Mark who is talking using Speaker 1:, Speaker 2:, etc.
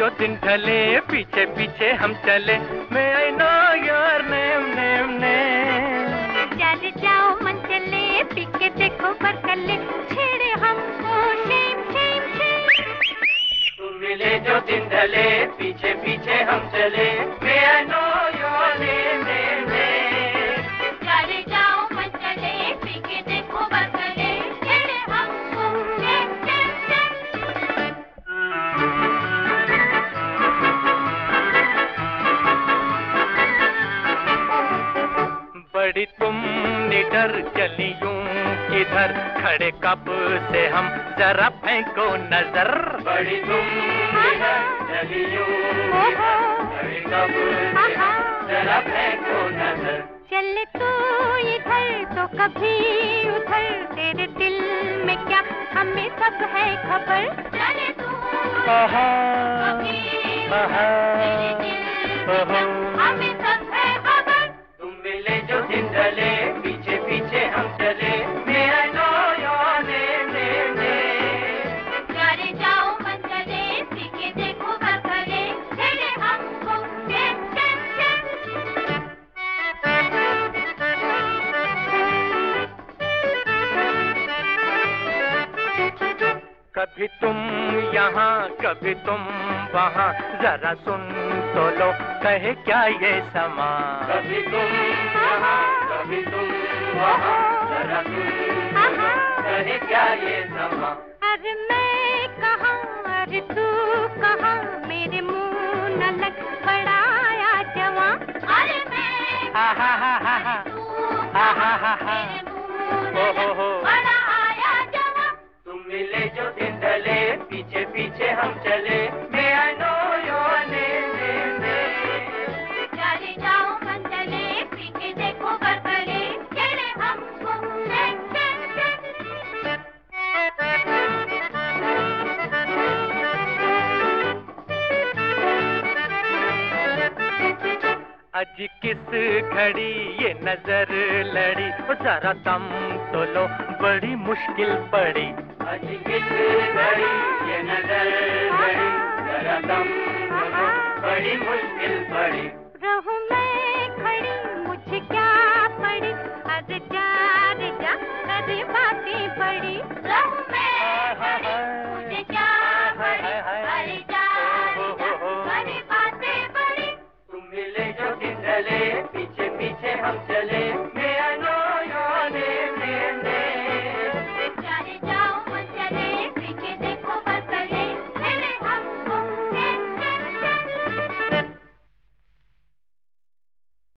Speaker 1: जो दिन ढले पीछे पीछे हम चले। May I know your name, name, name?
Speaker 2: चल जाओ मन चले, पी के देखो बरकले, छेड़े हमको शेम शेम शेम।
Speaker 1: तुम मिले जो दिन ढले पीछे पीछे हम चले। May I know your name, name, name?
Speaker 2: चल जाओ मन चले, पी के देखो बरकले, छेड़े हमको शेम शेम शेम।
Speaker 1: बड़ी तुम निडर चली यूं किधर, खड़े कब से हम जरा फेंको नजर। बड़ी तुम निडर चली यूं किधर, खड़े कब से हम जरा फेंको नजर।
Speaker 2: चले तू इधर तो कभी उधर, तेरे दिल में क्या हमें सब है खबर। चले तू कभी तेरे दिल में क्या हमें सब है खबर।
Speaker 1: तुम मिले जो दिन ढले पीछे पीछे हम चले। May I know your name, name, name?
Speaker 2: चले जाओ मन चले, पी के देखो बरकले, छेड़े हमको शेम शेम शेम।
Speaker 1: कभी तुम यहाँ कभी तुम वहाँ, जरा सुन तो लो कहे क्या ये समा। कभी तुम यहाँ कभी तुम वहाँ, जरा सुन तो लो कहे क्या ये समा।
Speaker 2: अरे मैं कहाँ अरे तू कहाँ, मेरे मुंह न लग बड़ा आया जवां। अरे मैं
Speaker 1: हा हा हा हा हा
Speaker 2: तू
Speaker 1: हा हा हा हा।
Speaker 2: मेरे मुंह न लग बड़ा आया जवां।
Speaker 1: तुम मिले जो दिन ढले पीछे पीछे हम चले। May I know your name, name, name?
Speaker 2: चले जाओ मन चले, पी के देखो बरकले, छेड़े हमको शेम शेम शेम।
Speaker 1: आज किस घड़ी ये नजर लड़ी, ओ जरा दम तो लो बड़ी मुश्किल पड़ी। आज किस घड़ी ये नजर लड़ी, जरा दम तो लो बड़ी मुश्किल पड़ी।
Speaker 2: रहूं मैं खड़ी मुझे क्या पड़ी, अरे जा अरे बातें पड़ी। रहूं मैं खड़ी मुझे क्या पड़ी, अरे जा अरे बातें पड़ी।
Speaker 1: तुम मिले जो दिन ढले पीछे पीछे हम चले।